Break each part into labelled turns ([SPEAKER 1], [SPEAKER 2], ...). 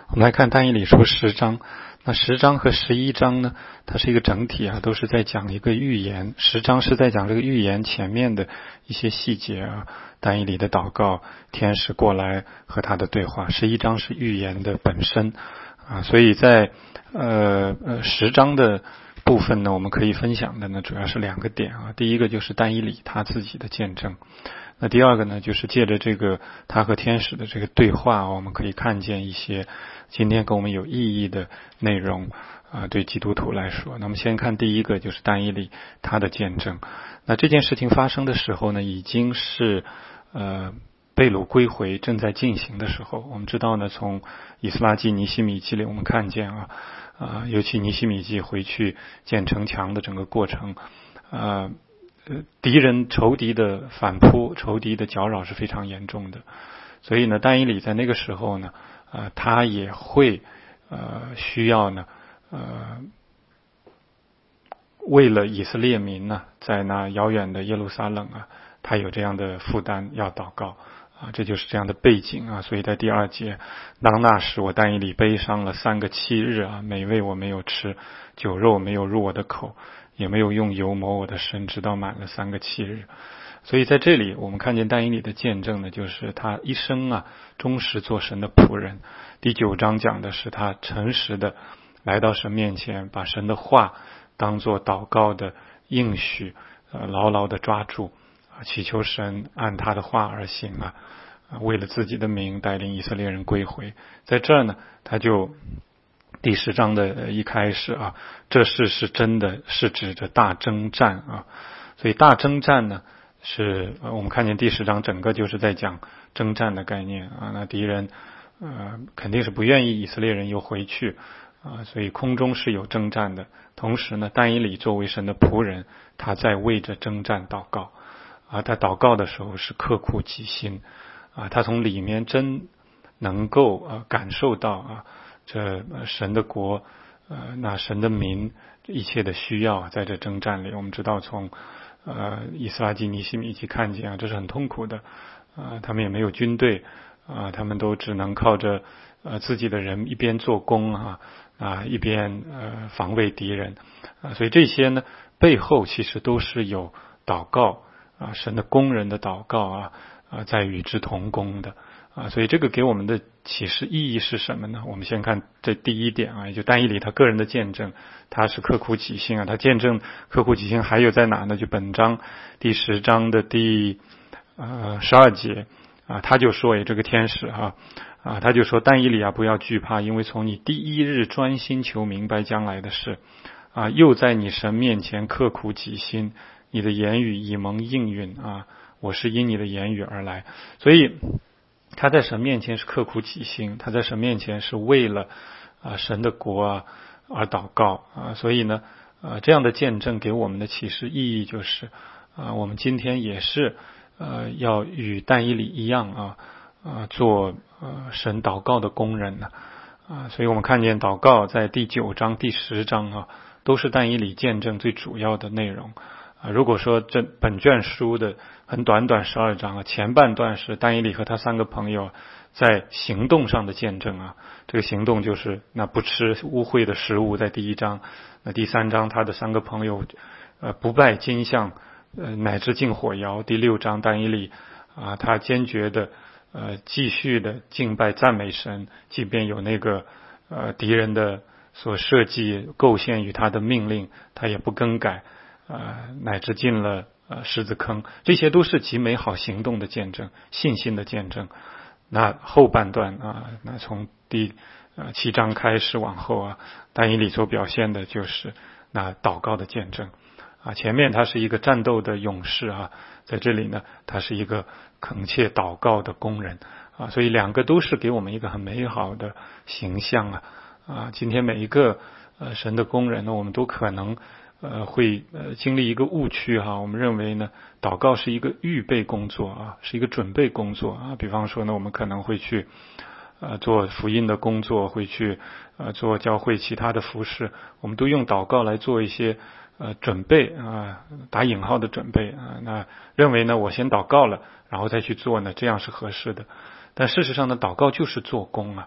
[SPEAKER 1] 我们来看但以理书10章，那10章和11章呢，它是一个整体啊，都是在讲一个预言。10章是在讲这个预言前面的一些细节啊，但以理的祷告，天使过来和他的对话。11章是预言的本身啊，所以在10章的部分呢，我们可以分享的呢，主要是2个点啊。第一个就是但以理他自己的见证。那第二个呢，就是借着这个他和天使的这个对话，我们可以看见一些今天跟我们有意义的内容啊，对基督徒来说。那么先看第一个，就是但以理他的见证。那这件事情发生的时候呢，已经是被掳归回正在进行的时候。我们知道呢，从以斯拉记、尼希米记里我们看见尤其尼希米记回去建城墙的整个过程仇敌的反扑，仇敌的搅扰是非常严重的。所以呢，但以理在那个时候呢他也会需要呢为了以色列民呢，在那遥远的耶路撒冷他有这样的负担要祷告这就是这样的背景所以在第2节，当那时我但以理悲伤了3个7日美味我没有吃，酒肉没有入我的口，也没有用油抹我的身，直到满了3个7日。所以在这里我们看见但以理的见证呢，就是他一生忠实做神的仆人。第9章讲的是他诚实的来到神面前，把神的话当作祷告的应许牢牢的抓住祈求神按他的话而行为了自己的名带领以色列人归回。在这儿呢，他就第10章的一开始这事是真的，是指着大征战所以大征战呢，是我们看见第10章整个就是在讲征战的概念那敌人肯定是不愿意以色列人又回去所以空中是有征战的。同时呢，但以理作为神的仆人，他在为着征战祷告他祷告的时候是刻苦己心他从里面真能够感受到这神的国那神的民一切的需要在这征战里。我们知道从以斯拉记、尼希米记看见这是很痛苦的他们也没有军队他们都只能靠着自己的人一边做工一边防卫敌人所以这些呢背后其实都是有祷告神的工人的祷告在与之同工的所以这个给我们的启示意义是什么呢？我们先看这第1点也就但以理他个人的见证，他是刻苦己心他见证刻苦己心还有在哪呢？就本章第10章的第12节他就说这个天使他就说但以理不要惧怕，因为从你第1日专心求明白将来的事又在你神面前刻苦己心，你的言语已蒙应允我是因你的言语而来。所以他在神面前是刻苦己心，他在神面前是为了神的国而祷告所以呢这样的见证给我们的启示意义就是我们今天也是要与但以理一样做神祷告的工人所以我们看见祷告在第9章、第10章都是但以理见证最主要的内容如果说这本卷书的很短12章前半段是但以理和他3个朋友在行动上的见证这个行动就是那不吃污秽的食物，在第1章。那第3章他的3个朋友不拜金像乃至敬火窑。第6章但以理他坚决的继续的敬拜赞美神，即便有那个敌人的所设计构陷于他的命令，他也不更改乃至进了狮子坑。这些都是极美好行动的见证，信心的见证。那后半段那从第7章开始往后但以理所表现的就是那祷告的见证前面他是一个战斗的勇士在这里呢他是一个恳切祷告的工人所以2个都是给我们一个很美好的形象今天每一个神的工人呢，我们都可能会经历一个误区我们认为呢祷告是一个预备工作是一个准备工作比方说呢我们可能会去做福音的工作，会去做教会其他的服事，我们都用祷告来做一些准备打引号的准备那认为呢我先祷告了然后再去做呢，这样是合适的。但事实上呢祷告就是做工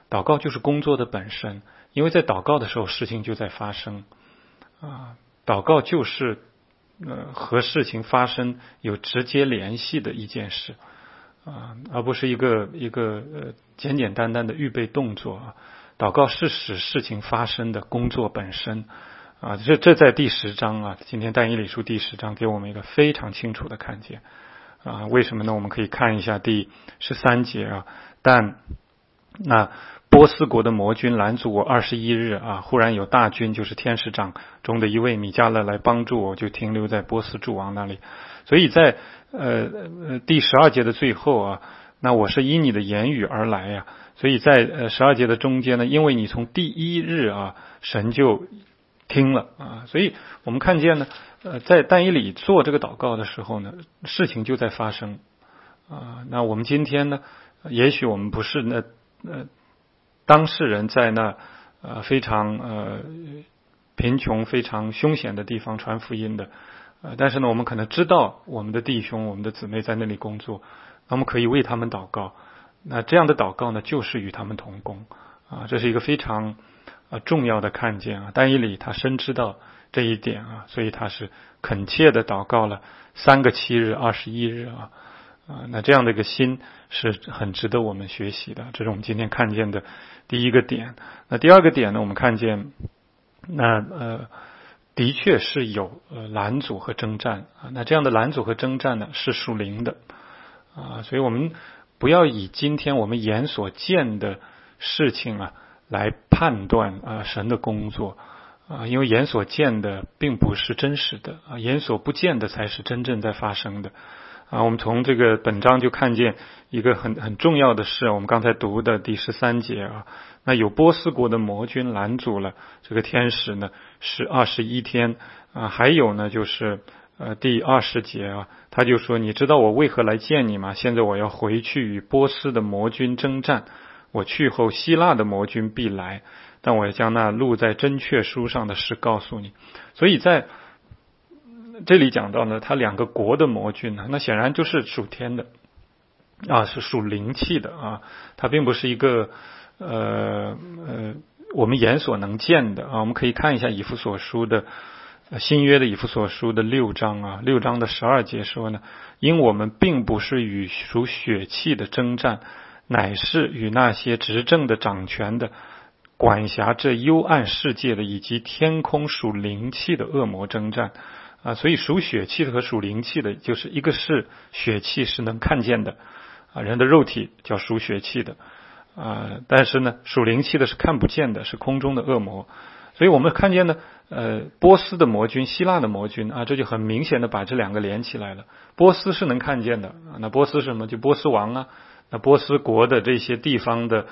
[SPEAKER 1] 祷告就是工作的本身，因为在祷告的时候事情就在发生祷告就是和事情发生有直接联系的一件事而不是一个简简单单的预备动作祷告是使事情发生的工作本身这在第10章今天但以理书第10章给我们一个非常清楚的看见为什么呢？我们可以看一下第13节但那波斯国的魔军拦阻我21日忽然有大军，就是天使长中的一位米迦勒来帮助我，就停留在波斯诸王那里。所以在第12节的最后那我是依你的言语而来所以在12节的中间呢，因为你从第1日神就听了所以我们看见呢在但以理做这个祷告的时候呢，事情就在发生那我们今天呢，也许我们不是当事人在那非常贫穷非常凶险的地方传福音的但是呢我们可能知道我们的弟兄我们的姊妹在那里工作，那我们可以为他们祷告，那这样的祷告呢就是与他们同工这是一个非常重要的看见但以理他深知道这一点所以他是恳切的祷告了3个7日21日那这样的一个心是很值得我们学习的，这是我们今天看见的第一个点。那第二个点呢，我们看见那的确是有拦阻和征战那这样的拦阻和征战呢是属灵的所以我们不要以今天我们眼所见的事情来判断神的工作因为眼所见的并不是真实的眼所不见的才是真正在发生的我们从这个本章就看见一个很重要的事，我们刚才读的第13节那有波斯国的魔军拦阻了这个天使呢是21天还有呢就是第20节他就说你知道我为何来见你吗？现在我要回去与波斯的魔军征战，我去后希腊的魔军必来，但我要将那录在真确书上的事告诉你。所以在这里讲到呢，他2个国的魔军那显然就是属天的是属灵气的它并不是一个我们眼所能见的我们可以看一下以弗所书的新约的以弗所书的6章6章的12节说呢，因我们并不是与属血气的征战，乃是与那些执政的掌权的管辖这幽暗世界的以及天空属灵气的恶魔征战所以属血气的和属灵气的，就是一个是血气是能看见的人的肉体叫属血气的但是呢属灵气的是看不见的，是空中的恶魔。所以我们看见呢波斯的魔军希腊的魔军这就很明显的把这2个连起来了。波斯是能看见的那波斯是什么？就波斯王那波斯国的这些地方的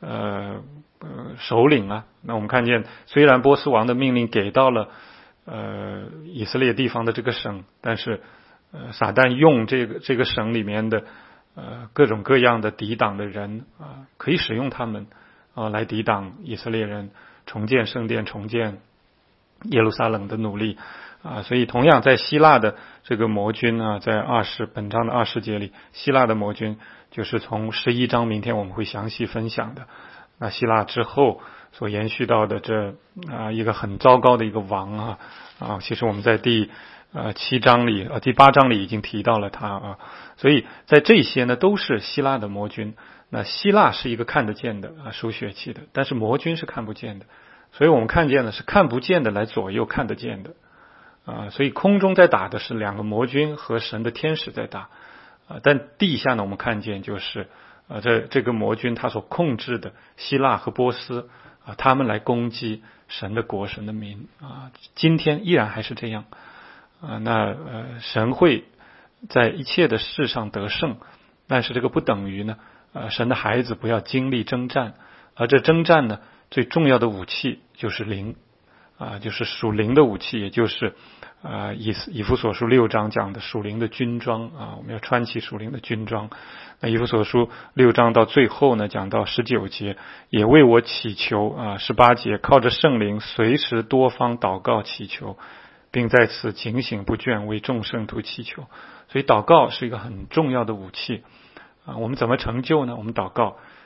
[SPEAKER 1] 首领那我们看见虽然波斯王的命令给到了以色列地方的这个省，但是撒旦用这个省里面的各种各样的抵挡的人可以使用他们来抵挡以色列人重建圣殿重建耶路撒冷的努力所以同样在希腊的这个魔军在本章的20节里，希腊的魔军就是从11章明天我们会详细分享的。那希腊之后所延续到的这一个很糟糕的一个王其实我们在第7章里第8章里已经提到了他所以在这些呢都是希腊的魔军。那希腊是一个看得见的属血气的，但是魔军是看不见的，所以我们看见的是看不见的来左右看得见的所以空中在打的是2个魔军和神的天使在打但地下呢我们看见就是这个魔军他所控制的希腊和波斯他们来攻击神的国神的民今天依然还是这样那神会在一切的事上得胜，但是这个不等于呢神的孩子不要经历征战，而这征战呢最重要的武器就是灵就是属灵的武器，也就是以弗所书6章讲的属灵的军装我们要穿起属灵的军装。那以弗所书6章到最后呢讲到19节，也为我祈求18节，靠着圣灵随时多方祷告祈求，并在此警醒不倦为众圣徒祈求。所以祷告是一个很重要的武器我们怎么成就呢？我们祷告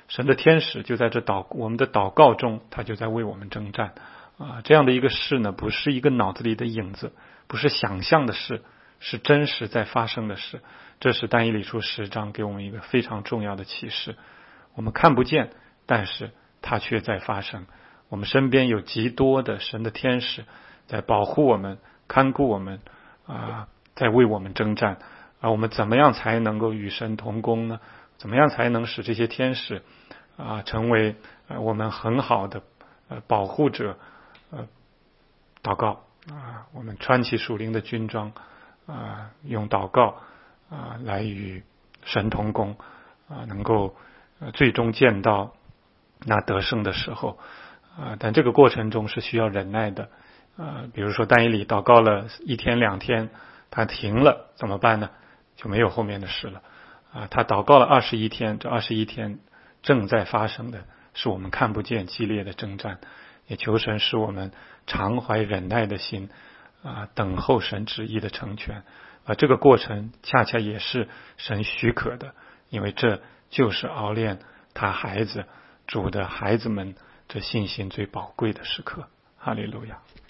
[SPEAKER 1] 神的天使就在我们的祷告中，他就在为我们征战这样的一个事呢，不是一个脑子里的影子，不是想象的事，是真实在发生的事。这是但以理书10章给我们一个非常重要的启示。我们看不见，但是它却在发生。我们身边有极多的神的天使在保护我们，看顾我们在为我们征战我们怎么样才能够与神同工呢？怎么样才能使这些天使成为我们很好的保护者？祷告我们穿起属灵的军装用祷告来与神同工能够最终见到那得胜的时候但这个过程中是需要忍耐的比如说但以理祷告了1天2天，他停了怎么办呢？就没有后面的事了他祷告了21天，这21天正在发生的是我们看不见激烈的征战，也求神使我们常怀忍耐的心等候神旨意的成全这个过程恰恰也是神许可的，因为这就是熬炼他主的孩子们这信心最宝贵的时刻。哈利路亚。